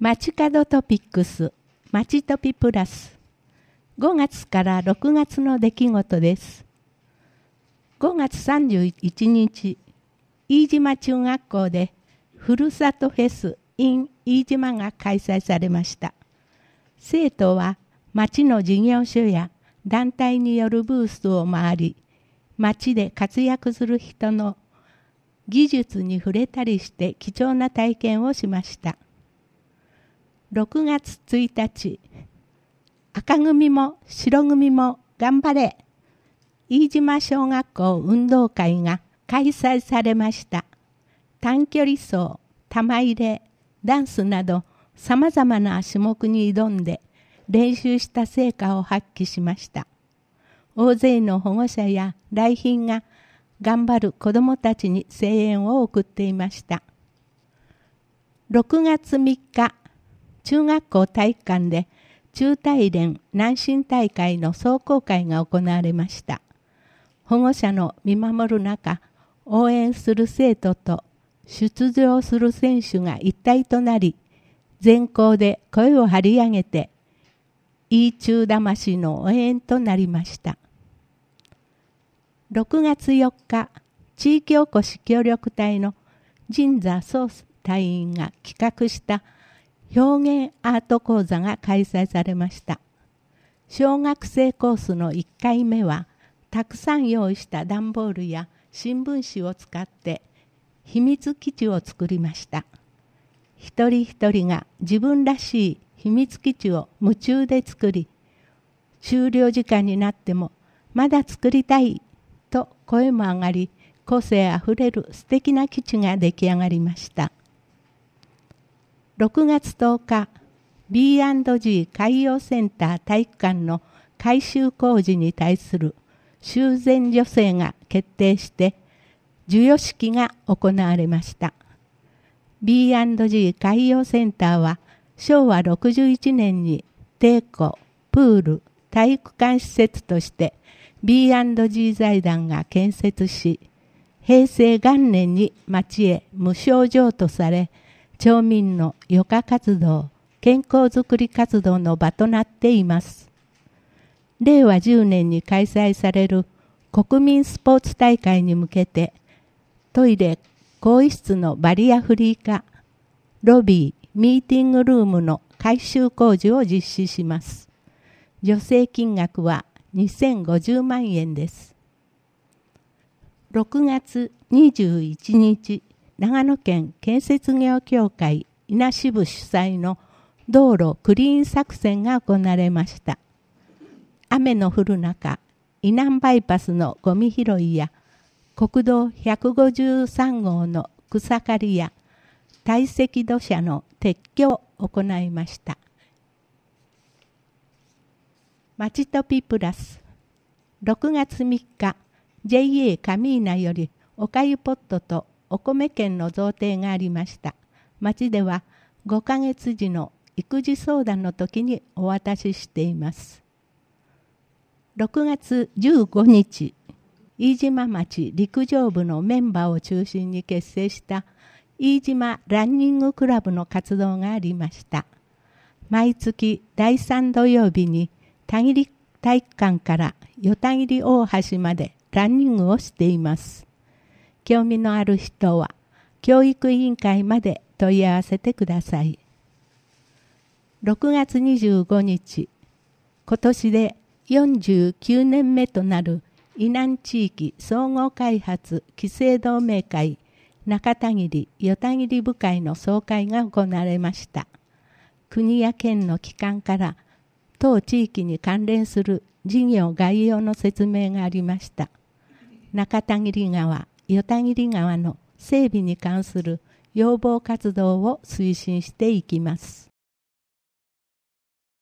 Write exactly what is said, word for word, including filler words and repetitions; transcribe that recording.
街角トピックス、街トピプラス。ごがつからろくがつの出来事です。ごがつさんじゅういちにち、飯島中学校でふるさとフェス in 飯島が開催されました。生徒は町の事業所や団体によるブースを回り、町で活躍する人の技術に触れたりして貴重な体験をしました。ろくがつついたち、赤組も白組も頑張れ！飯島小学校運動会が開催されました。短距離走、玉入れ、ダンスなどさまざまな種目に挑んで練習した成果を発揮しました。大勢の保護者や来賓が頑張る子どもたちに声援を送っていました。ろくがつみっか、中学校体育館で中体連南進大会の壮行会が行われました。保護者の見守る中、応援する生徒と出場する選手が一体となり、全校で声を張り上げて、飯中魂の応援となりました。ろくがつよっか、地域おこし協力隊の神座総隊員が企画した表現アート講座が開催されました。小学生コースのいっかいめは、たくさん用意した段ボールや新聞紙を使って秘密基地を作りました。一人一人が自分らしい秘密基地を夢中で作り、終了時間になってもまだ作りたいと声も上がり、個性あふれる素敵な基地が出来上がりました。ろくがつとおか、ビーアンドジー 海洋センター体育館の改修工事に対する修繕助成が決定して授与式が行われました。ビーアンドジー 海洋センターはしょうわろくじゅういちねんに帝庫、プール、体育館施設として ビーアンドジー 財団が建設し、平成元年に町へ無償譲渡され、町民の余暇活動、健康づくり活動の場となっています。れいわじゅうねんに開催される国民スポーツ大会に向けて、トイレ、更衣室のバリアフリー化、ロビー、ミーティングルームの改修工事を実施します。助成金額はにせんごじゅうまんえんです。ろくがつにじゅういちにち、長野県建設業協会稲支部主催の道路クリーン作戦が行われました。雨の降る中、伊南バイパスのゴミ拾いや国道ひゃくごじゅうさんごうの草刈りや堆積土砂の撤去を行いました。まちトピプラス。ろくがつみっか、ジェイエー カミーナよりおかゆポットとお米券の贈呈がありました。町ではごかげつじの育児相談の時にお渡ししています。ろくがつじゅうごにち、飯島町陸上部のメンバーを中心に結成した飯島ランニングクラブの活動がありました。毎月だいさん土曜日に田切体育館から与田切大橋までランニングをしています。興味のある人は教育委員会まで問い合わせてください。ろくがつにじゅうごにち、今年でよんじゅうきゅうねんめとなる伊南地域総合開発期成同盟会中田切与田切部会の総会が行われました。国や県の機関から当地域に関連する事業概要の説明がありました。中田切川、与田切川の整備に関する要望活動を推進していきます。